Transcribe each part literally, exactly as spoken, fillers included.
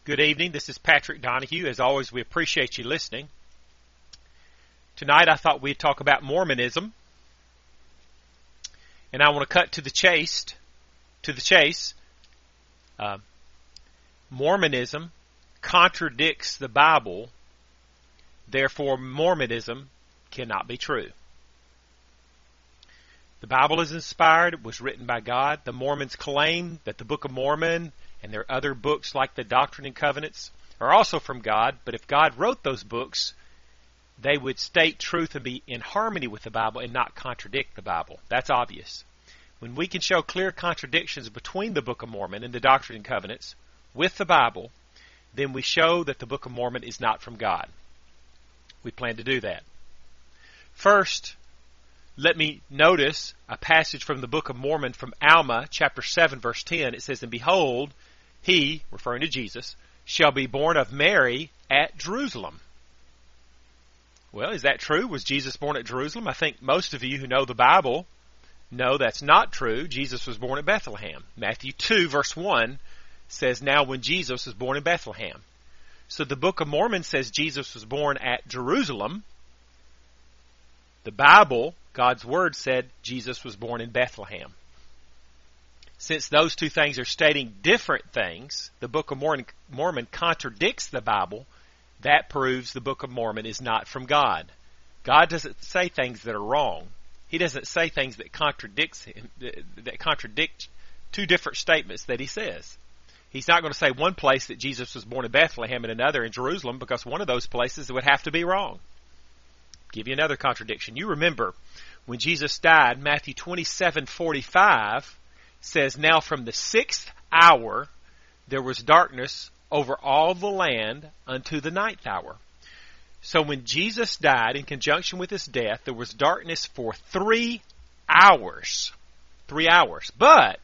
Good evening. This is Patrick Donahue. As always, we appreciate you listening. Tonight I thought we'd talk about Mormonism. And I want to cut to the chase. To the chase. Uh, Mormonism contradicts the Bible. Therefore, Mormonism cannot be true. The Bible is inspired. It was written by God. The Mormons claim that the Book of Mormon and their other books like the Doctrine and Covenants are also from God. But if God wrote those books, they would state truth and be in harmony with the Bible and not contradict the Bible. That's obvious. When we can show clear contradictions between the Book of Mormon and the Doctrine and Covenants with the Bible, then we show that the Book of Mormon is not from God. We plan to do that. First, let me notice a passage from the Book of Mormon from Alma, chapter seven, verse ten. It says, "And behold, he," referring to Jesus, "shall be born of Mary at Jerusalem." Well, is that true? Was Jesus born at Jerusalem? I think most of you who know the Bible know that's not true. Jesus was born at Bethlehem. Matthew two, verse one says, "Now when Jesus was born in Bethlehem." So the Book of Mormon says Jesus was born at Jerusalem. The Bible, God's Word, said Jesus was born in Bethlehem. Since those two things are stating different things, the Book of Mormon, Mormon contradicts the Bible. That proves the Book of Mormon is not from God. God doesn't say things that are wrong. He doesn't say things that contradicts him, that contradict two different statements that he says. He's not going to say one place that Jesus was born in Bethlehem and another in Jerusalem, because one of those places would have to be wrong. Give you another contradiction. You remember when Jesus died, Matthew twenty-seven forty-five says, "Now from the sixth hour there was darkness over all the land unto the ninth hour." So when Jesus died, in conjunction with his death, there was darkness for three hours. Three hours. But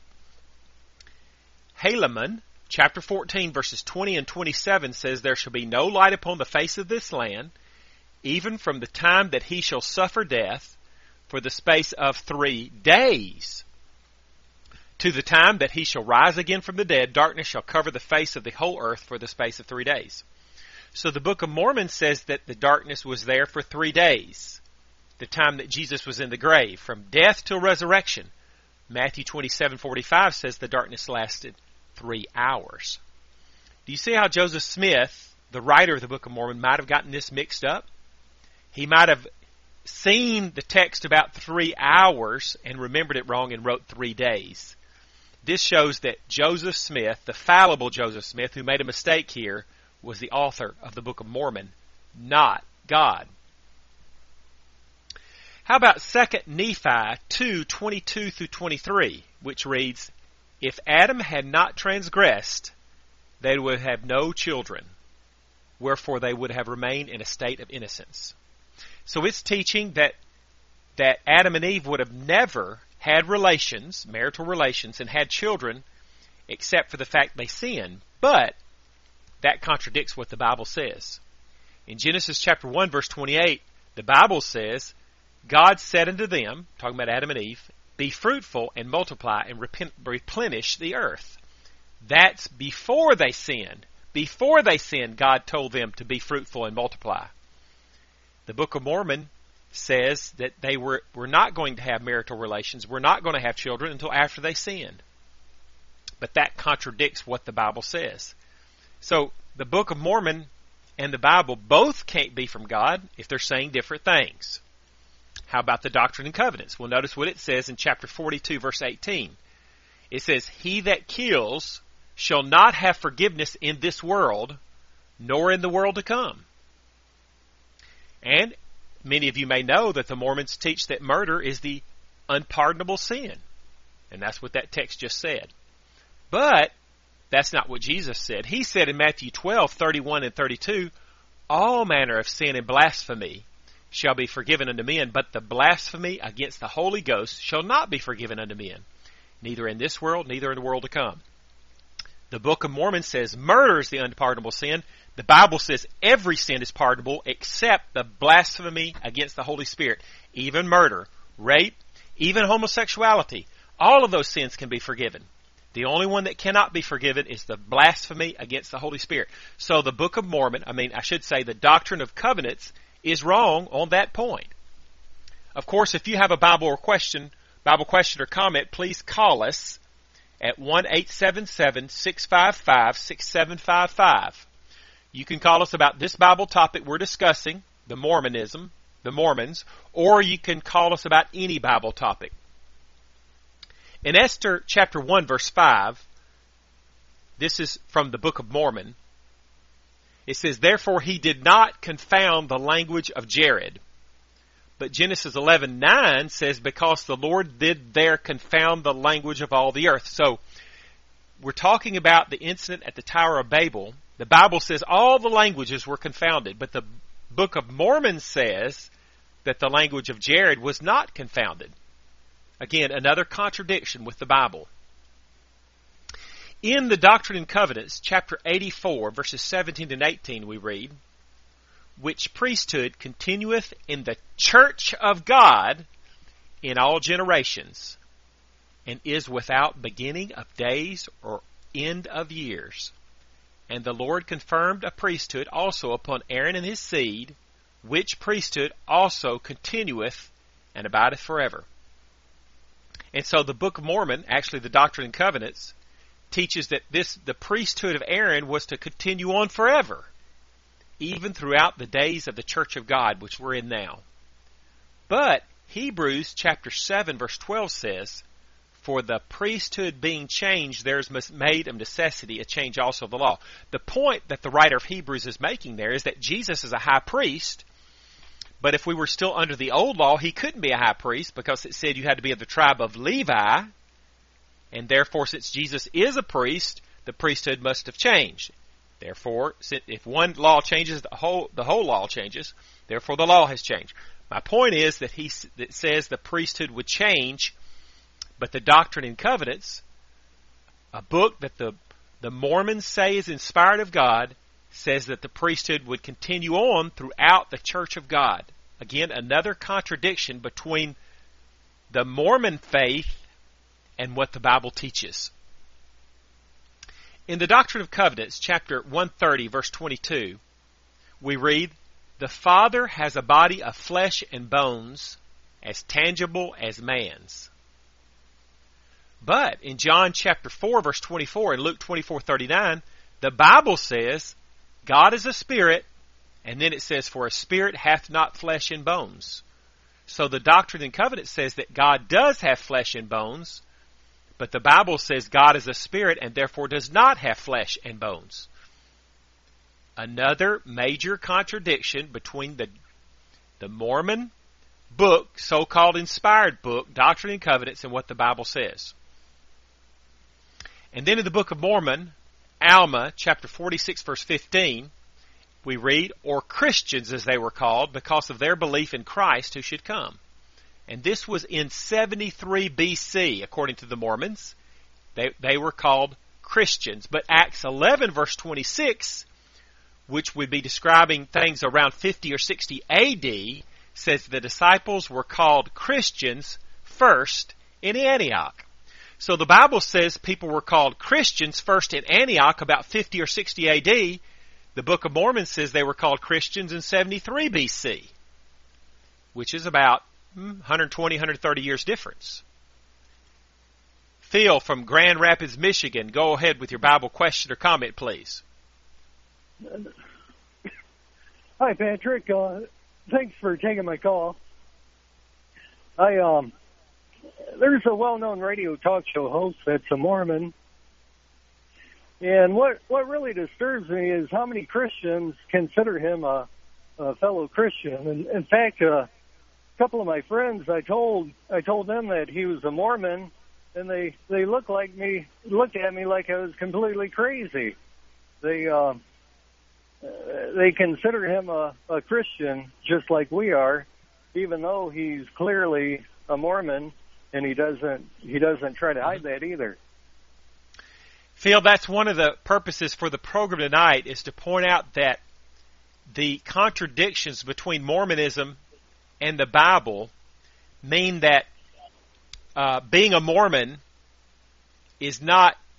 Helaman, chapter fourteen, verses twenty and twenty-seven says, "There shall be no light upon the face of this land, even from the time that he shall suffer death, for the space of three days. To the time that he shall rise again from the dead, darkness shall cover the face of the whole earth for the space of three days." So the Book of Mormon says that the darkness was there for three days, the time that Jesus was in the grave, from death till resurrection. Matthew twenty-seven forty-five says the darkness lasted three hours. Do you see how Joseph Smith, the writer of the Book of Mormon, might have gotten this mixed up? He might have seen the text about three hours and remembered it wrong and wrote three days. This shows that Joseph Smith, the fallible Joseph Smith, who made a mistake here, was the author of the Book of Mormon, not God. How about Second Nephi two twenty-two through twenty-three, which reads, "If Adam had not transgressed, they would have no children, wherefore they would have remained in a state of innocence." So it's teaching that that Adam and Eve would have never had relations, marital relations, and had children, except for the fact they sinned. But that contradicts what the Bible says. In Genesis chapter one, verse twenty-eight, the Bible says, "God said unto them," talking about Adam and Eve, "Be fruitful and multiply and replenish the earth." That's before they sinned. Before they sinned, God told them to be fruitful and multiply. The Book of Mormon says that they were, were not going to have marital relations, were not going to have children until after they sinned. But that contradicts what the Bible says. So the Book of Mormon and the Bible both can't be from God if they're saying different things. How about the Doctrine and Covenants? Well, notice what it says in chapter forty-two, verse eighteen. It says, "He that kills shall not have forgiveness in this world, nor in the world to come." And many of you may know that the Mormons teach that murder is the unpardonable sin. And that's what that text just said. But that's not what Jesus said. He said in Matthew twelve, thirty-one and thirty-two, "All manner of sin and blasphemy shall be forgiven unto men, but the blasphemy against the Holy Ghost shall not be forgiven unto men, neither in this world, neither in the world to come." The Book of Mormon says murder is the unpardonable sin. The Bible says every sin is pardonable except the blasphemy against the Holy Spirit. Even murder, rape, even homosexuality. All of those sins can be forgiven. The only one that cannot be forgiven is the blasphemy against the Holy Spirit. So the Book of Mormon, I mean, I should say the Doctrine of Covenants is wrong on that point. Of course, if you have a Bible or question, Bible question or comment, please call us at one eight seven seven, six five five, six seven five five. You can call us about this Bible topic we're discussing, the Mormonism, the Mormons, or you can call us about any Bible topic. In Esther chapter one, verse five, this is from the Book of Mormon, it says, "Therefore he did not confound the language of Jared." But Genesis eleven nine says, "Because the Lord did there confound the language of all the earth." So, we're talking about the incident at the Tower of Babel. The Bible says all the languages were confounded, but the Book of Mormon says that the language of Jared was not confounded. Again, another contradiction with the Bible. In the Doctrine and Covenants, chapter eighty-four, verses seventeen and eighteen, we read, "Which priesthood continueth in the church of God in all generations, and is without beginning of days or end of years. And the Lord confirmed a priesthood also upon Aaron and his seed, which priesthood also continueth and abideth forever." And so the Book of Mormon, actually the Doctrine and Covenants, teaches that this the priesthood of Aaron was to continue on forever, even throughout the days of the Church of God, which we're in now. But Hebrews chapter seven, verse twelve says, "For the priesthood being changed, there is made of necessity a change also of the law." The point that the writer of Hebrews is making there is that Jesus is a high priest, but if we were still under the old law, he couldn't be a high priest because it said you had to be of the tribe of Levi, and therefore since Jesus is a priest, the priesthood must have changed. Therefore, if one law changes, the whole the whole law changes. Therefore, the law has changed. My point is that he that says the priesthood would change, but the Doctrine and Covenants, a book that the the Mormons say is inspired of God, says that the priesthood would continue on throughout the Church of God. Again, another contradiction between the Mormon faith and what the Bible teaches. In the Doctrine of Covenants, chapter one thirty, verse twenty-two, we read, "The Father has a body of flesh and bones, as tangible as man's." But in John chapter four, verse twenty-four, and Luke twenty-four thirty-nine, the Bible says, God is a spirit, and then it says, "For a spirit hath not flesh and bones." So the Doctrine and Covenants says that God does have flesh and bones, but the Bible says God is a spirit and therefore does not have flesh and bones. Another major contradiction between the, the Mormon book, so-called inspired book, Doctrine and Covenants, and what the Bible says. And then in the Book of Mormon, Alma, chapter forty-six, verse fifteen, we read, "Or Christians as they were called, because of their belief in Christ who should come." And this was in seventy-three B C, according to the Mormons. They, they were called Christians. But Acts eleven, verse twenty-six, which would be describing things around fifty or sixty A D, says the disciples were called Christians first in Antioch. So the Bible says people were called Christians first in Antioch about fifty or sixty A D. The Book of Mormon says they were called Christians in seventy-three B C, which is about one twenty, one thirty years difference. Phil from Grand Rapids, Michigan, go ahead with your Bible question or comment, please. Hi, Patrick. Uh, thanks for taking my call. I um, there's a well-known radio talk show host that's a Mormon, and what what really disturbs me is how many Christians consider him a, a fellow Christian. And in fact, uh, a couple of my friends, I told I told them that he was a Mormon, and they they looked like me, looked at me like I was completely crazy. They uh, they consider him a, a Christian just like we are, even though he's clearly a Mormon, and he doesn't he doesn't try to hide that either. Phil, that's one of the purposes for the program tonight, is to point out that the contradictions between Mormonism and the Bible mean that uh, being a Mormon is not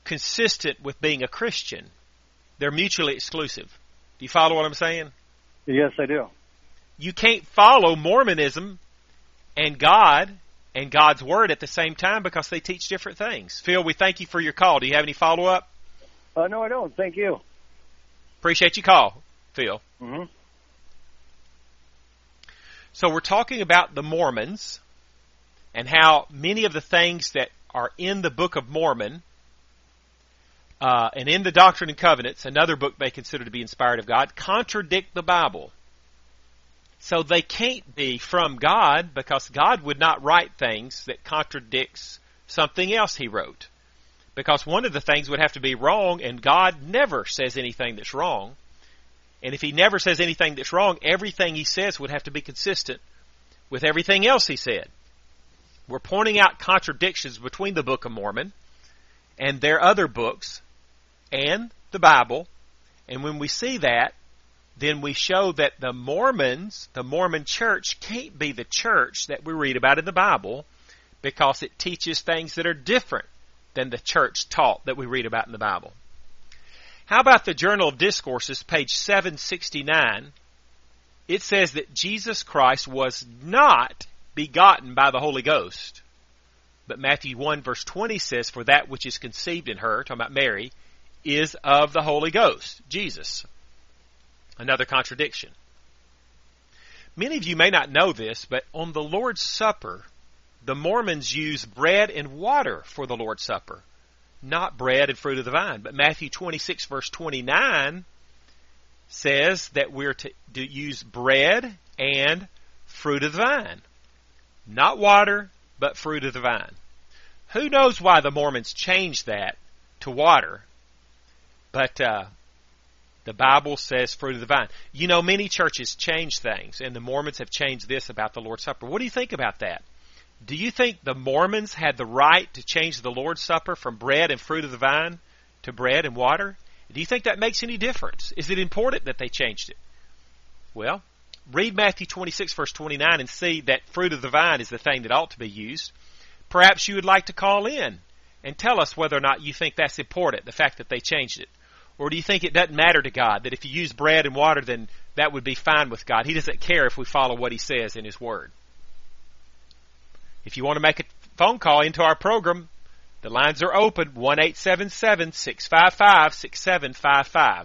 consistent with being a Christian. They're mutually exclusive. Do you follow what I'm saying? Yes, I do. You can't follow Mormonism and God and God's Word at the same time because they teach different things. Phil, we thank you for your call. Do you have any follow-up? Uh, no, I don't. Thank you. Appreciate your call, Phil. Mm-hmm. So we're talking about the Mormons and how many of the things that are in the Book of Mormon uh, and in the Doctrine and Covenants, another book they consider to be inspired of God, contradict the Bible. So they can't be from God because God would not write things that contradicts something else He wrote. Because one of the things would have to be wrong, and God never says anything that's wrong. And if He never says anything that's wrong, everything He says would have to be consistent with everything else He said. We're pointing out contradictions between the Book of Mormon and their other books and the Bible. And when we see that, then we show that the Mormons, the Mormon church, can't be the church that we read about in the Bible because it teaches things that are different than the church taught that we read about in the Bible. How about the Journal of Discourses, page seven sixty-nine? It says that Jesus Christ was not begotten by the Holy Ghost. But Matthew one verse twenty says, for that which is conceived in her, talking about Mary, is of the Holy Ghost, Jesus. Another contradiction. Many of you may not know this, but on the Lord's Supper, the Mormons use bread and water for the Lord's Supper, not bread and fruit of the vine. But Matthew twenty-six verse twenty-nine says that we're to, to use bread and fruit of the vine. Not water, but fruit of the vine. Who knows why the Mormons changed that to water? But uh, the Bible says fruit of the vine. You know, many churches change things, and the Mormons have changed this about the Lord's Supper. What do you think about that? Do you think the Mormons had the right to change the Lord's Supper from bread and fruit of the vine to bread and water? Do you think that makes any difference? Is it important that they changed it? Well, read Matthew twenty-six verse twenty-nine and see that fruit of the vine is the thing that ought to be used. Perhaps you would like to call in and tell us whether or not you think that's important, the fact that they changed it. Or do you think it doesn't matter to God, that if you use bread and water, then that would be fine with God? He doesn't care if we follow what He says in His Word. If you want to make a phone call into our program, the lines are open, one eight seven seven, six five five, six seven five five.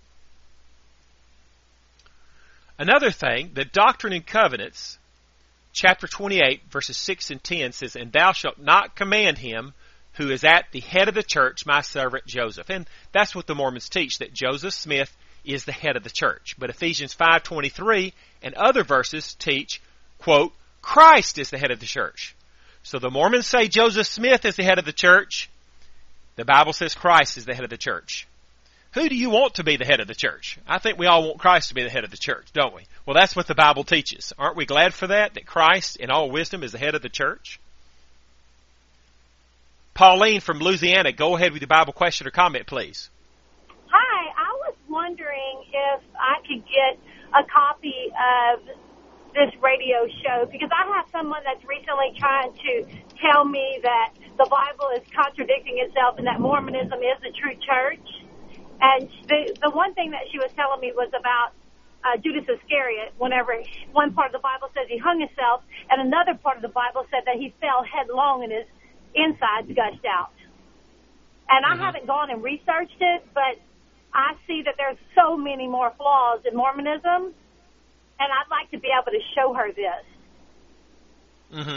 Another thing, the Doctrine and Covenants, chapter twenty-eight, verses six and ten says, and thou shalt not command him who is at the head of the church, my servant Joseph. And that's what the Mormons teach, that Joseph Smith is the head of the church. But Ephesians five twenty-three and other verses teach, quote, Christ is the head of the church. So the Mormons say Joseph Smith is the head of the church. The Bible says Christ is the head of the church. Who do you want to be the head of the church? I think we all want Christ to be the head of the church, don't we? Well, that's what the Bible teaches. Aren't we glad for that, that Christ in all wisdom is the head of the church? Pauline from Louisiana, go ahead with your Bible question or comment, please. Hi, I was wondering if I could get a copy of this radio show, because I have someone that's recently trying to tell me that the Bible is contradicting itself and that Mormonism is the true church. And the, the one thing that she was telling me was about uh, Judas Iscariot, whenever one part of the Bible says he hung himself, and another part of the Bible said that he fell headlong and his insides gushed out. And mm-hmm. I haven't gone and researched it, but I see that there's so many more flaws in Mormonism, and I'd like to be able to show her this. Mm-hmm.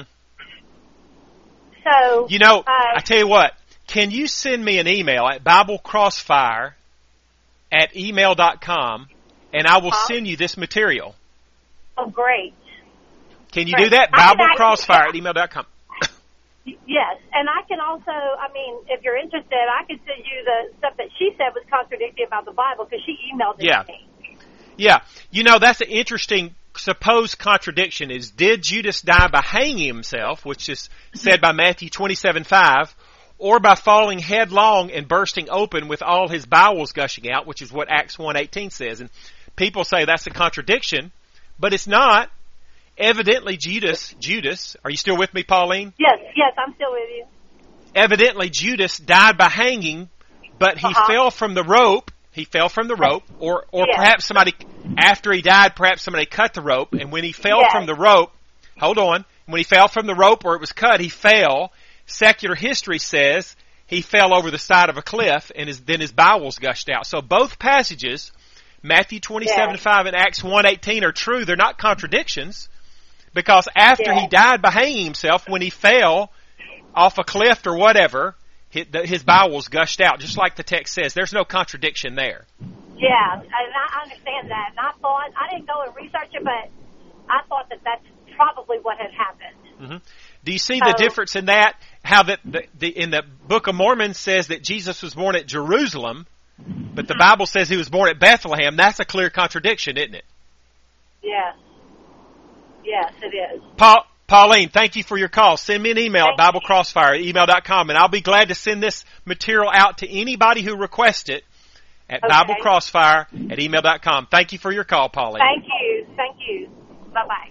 So, you know, uh, I tell you what, can you send me an email at BibleCrossfire at email dot com, and I will huh? send you this material. Oh, great. Can you great. do that? BibleCrossfire at email dot com. Yes, and I can also, I mean, if you're interested, I could send you the stuff that she said was contradictory about the Bible, because she emailed it yeah. to me. Yeah. You know, that's an interesting supposed contradiction is, did Judas die by hanging himself, which is said by Matthew twenty-seven five, or by falling headlong and bursting open with all his bowels gushing out, which is what Acts one eighteen says. And people say that's a contradiction, but it's not. Evidently, Judas, Judas, are you still with me, Pauline? Yes, yes, I'm still with you. evidently Judas died by hanging, but he Uh-huh. fell from the rope. He fell from the rope, or or Yes. perhaps somebody, after he died, perhaps somebody cut the rope, and when he fell Yes. from the rope, hold on, when he fell from the rope or it was cut, he fell. Secular history says he fell over the side of a cliff, and his, then his bowels gushed out. So both passages, Matthew twenty-seven Yes. five and Acts one eighteen, are true. They're not contradictions, because after Yes. he died by hanging himself, when he fell off a cliff or whatever, his, his bowels gushed out, just like the text says. There's no contradiction there. Yeah, and I understand that. And I thought, I didn't go and research it, but I thought that that's probably what had happened. Mm-hmm. Do you see the So- difference in that? How that the, the in the Book of Mormon says that Jesus was born at Jerusalem, but the Bible says he was born at Bethlehem. That's a clear contradiction, isn't it? Yes. Yes, it is. Paul, Pauline, thank you for your call. Send me an email Thank at Bible Crossfire at email dot com, and I'll be glad to send this material out to anybody who requests it at Okay. Bible Crossfire at email dot com. Thank you for your call, Pauline. Thank you. Thank you. Bye-bye.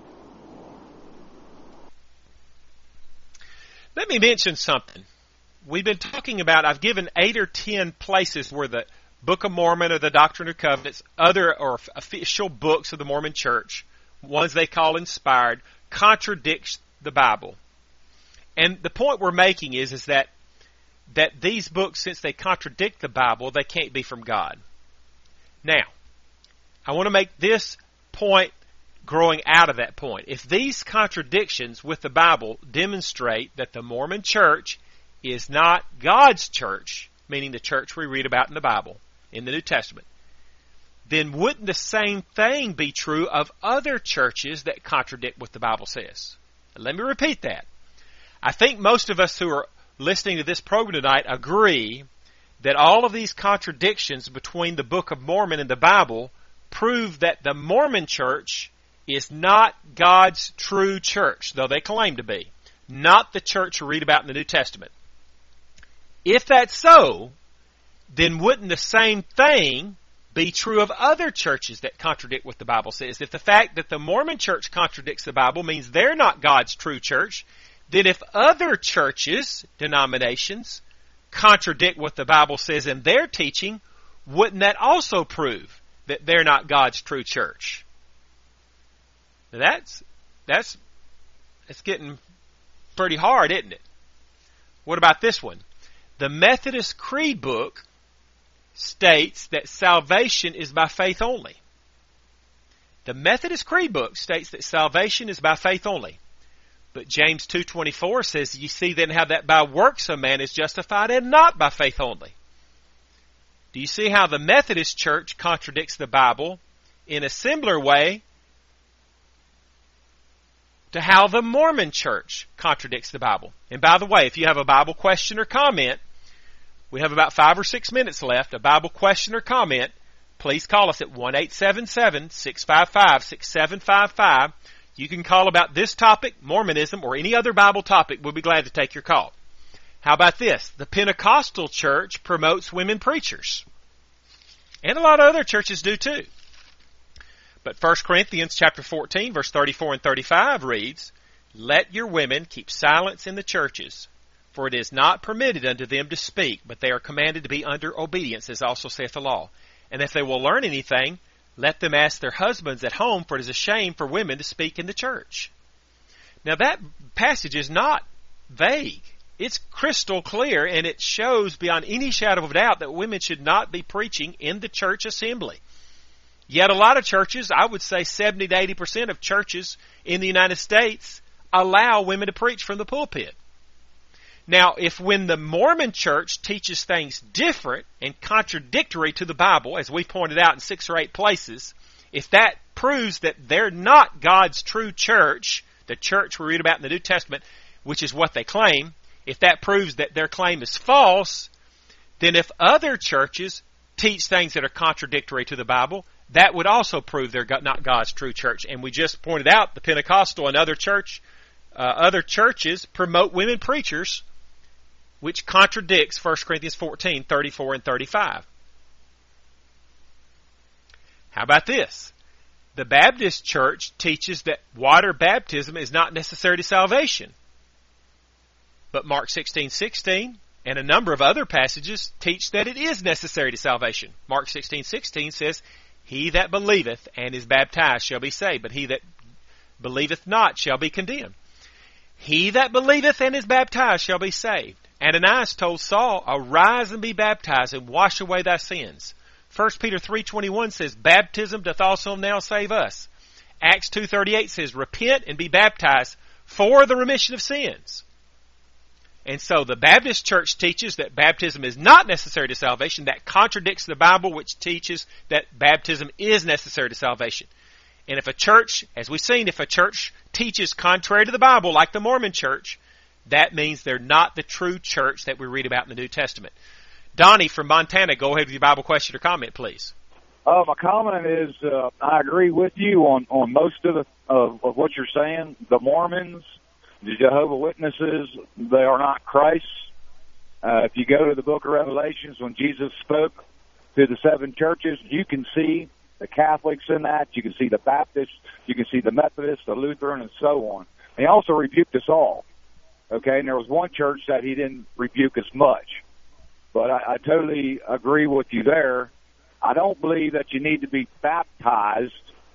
Let me mention something. We've been talking about, I've given eight or ten places where the Book of Mormon or the Doctrine and Covenants, other or official books of the Mormon Church, ones they call inspired, contradicts the Bible. And the point we're making is, is that that these books, since they contradict the Bible, they can't be from God. Now, I want to make this point growing out of that point. If these contradictions with the Bible demonstrate that the Mormon Church is not God's church, meaning the church we read about in the Bible, in the New Testament, then wouldn't the same thing be true of other churches that contradict what the Bible says? Let me repeat that. I think most of us who are listening to this program tonight agree that all of these contradictions between the Book of Mormon and the Bible prove that the Mormon Church is not God's true church, though they claim to be. Not the church we read about in the New Testament. If that's so, then wouldn't the same thing be true of other churches that contradict what the Bible says? If the fact that the Mormon Church contradicts the Bible means they're not God's true church, then if other churches, denominations, contradict what the Bible says in their teaching, wouldn't that also prove that they're not God's true church? Now that's, that's, that's getting pretty hard, isn't it? What about this one? The Methodist Creed book states that salvation is by faith only. The Methodist Creed book states that salvation is by faith only. But James two twenty-four says, you see then how that by works a man is justified and not by faith only. Do you see how the Methodist Church contradicts the Bible in a similar way to how the Mormon Church contradicts the Bible? And by the way, if you have a Bible question or comment, we have about five or six minutes left. A Bible question or comment, please call us at one eight seven seven, six five five, six seven five five. You can call about this topic, Mormonism, or any other Bible topic. We'll be glad to take your call. How about this? The Pentecostal church promotes women preachers. And a lot of other churches do too. But First Corinthians chapter fourteen, verse thirty-four and thirty-five reads, let your women keep silence in the churches, for it is not permitted unto them to speak, but they are commanded to be under obedience, as also saith the law. And if they will learn anything, let them ask their husbands at home, for it is a shame for women to speak in the church. Now that passage is not vague. It's crystal clear, and it shows beyond any shadow of a doubt that women should not be preaching in the church assembly. Yet a lot of churches, I would say seventy to eighty percent of churches in the United States, allow women to preach from the pulpit. Now, if when the Mormon Church teaches things different and contradictory to the Bible, as we pointed out in six or eight places, if that proves that they're not God's true church, the church we read about in the New Testament, which is what they claim, if that proves that their claim is false, then if other churches teach things that are contradictory to the Bible, that would also prove they're not God's true church. And we just pointed out the Pentecostal and other church, uh, other churches promote women preachers, which contradicts First Corinthians fourteen, thirty-four and thirty-five. How about this? The Baptist Church teaches that water baptism is not necessary to salvation. But Mark sixteen sixteen and a number of other passages teach that it is necessary to salvation. Mark sixteen sixteen says, "He that believeth and is baptized shall be saved, but he that believeth not shall be condemned." He that believeth and is baptized shall be saved. Ananias told Saul, "Arise and be baptized and wash away thy sins." First Peter three twenty-one says, "Baptism doth also now save us." Acts two thirty-eight says, "Repent and be baptized for the remission of sins." And so the Baptist church teaches that baptism is not necessary to salvation. That contradicts the Bible, which teaches that baptism is necessary to salvation. And if a church, as we've seen, if a church teaches contrary to the Bible, like the Mormon church, that means they're not the true church that we read about in the New Testament. Donnie from Montana, go ahead with your Bible question or comment, please. Uh, my comment is, uh, I agree with you on, on most of, the, of, of what you're saying. The Mormons, the Jehovah's Witnesses, they are not Christ. Uh, if you go to the book of Revelations, when Jesus spoke to the seven churches, you can see the Catholics in that. You can see the Baptists. You can see the Methodists, the Lutheran, and so on. And he also rebuked us all. Okay, and there was one church that he didn't rebuke as much. But I, I totally agree with you there. I don't believe that you need to be baptized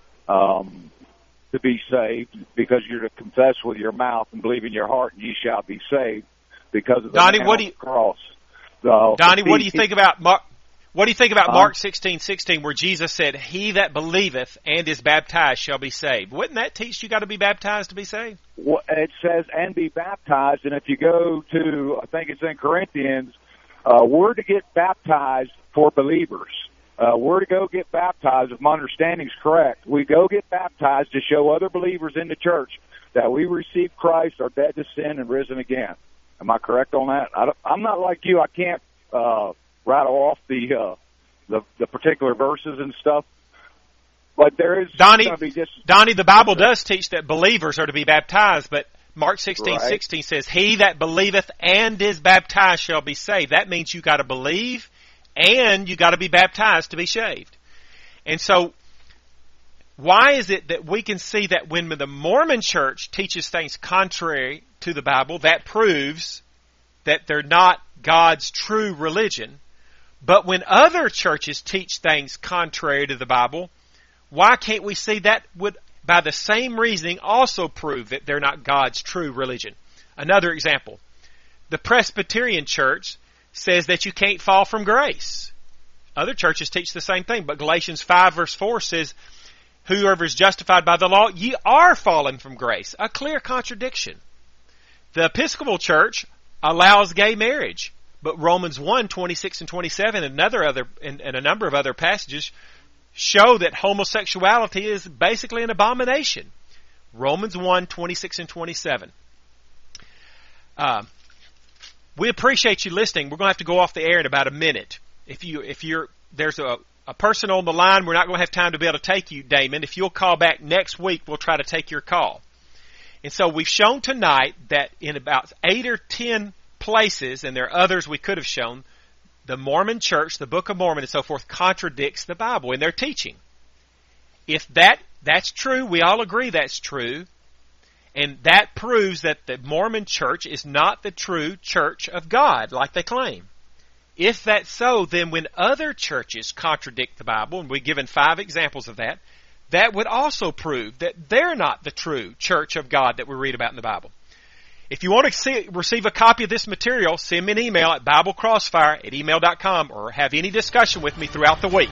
um, to be saved, because you're to confess with your mouth and believe in your heart, and ye shall be saved because of the Donnie, man what on do you, the cross. So, Donnie, he, what do you think about Mark? What do you think about um, Mark sixteen sixteen, where Jesus said, "He that believeth and is baptized shall be saved"? Wouldn't that teach you got to be baptized to be saved? Well, it says, "and be baptized," and if you go to, I think it's in Corinthians, uh, we're to get baptized for believers. Uh, we're to go get baptized, if my understanding is correct. We go get baptized to show other believers in the church that we received Christ, are dead to sin, and risen again. Am I correct on that? I don't, I'm not like you. I can't uh, rattle off the, uh, the the particular verses and stuff. But there is Donnie, going to be just... Donnie, the Bible does teach that believers are to be baptized, but Mark sixteen sixteen right. says, "He that believeth and is baptized shall be saved." That means you got to believe and you got to be baptized to be saved. And so, why is it that we can see that when the Mormon church teaches things contrary to the Bible, that proves that they're not God's true religion? But when other churches teach things contrary to the Bible, why can't we see that would, by the same reasoning, also prove that they're not God's true religion? Another example, the Presbyterian church says that you can't fall from grace. Other churches teach the same thing, but Galatians five verse four says, "Whoever is justified by the law, ye are fallen from grace." A clear contradiction. The Episcopal Church allows gay marriage, but Romans one twenty-six and twenty-seven and another other and, and a number of other passages show that homosexuality is basically an abomination. Romans one twenty-six and twenty-seven. Uh, we appreciate you listening. We're going to have to go off the air in about a minute. If you if you're there's a a person on the line, we're not going to have time to be able to take you, Damon. If you'll call back next week, we'll try to take your call. And so we've shown tonight that in about eight or ten places, and there are others we could have shown, the Mormon church, the Book of Mormon and so forth, contradicts the Bible in their teaching. If that that's true, we all agree that's true, and that proves that the Mormon church is not the true church of God, like they claim. If that's so, then when other churches contradict the Bible, and we've given five examples of that, that would also prove that they're not the true church of God that we read about in the Bible. If you want to see, receive a copy of this material, send me an email at Bible Crossfire at email dot com or have any discussion with me throughout the week.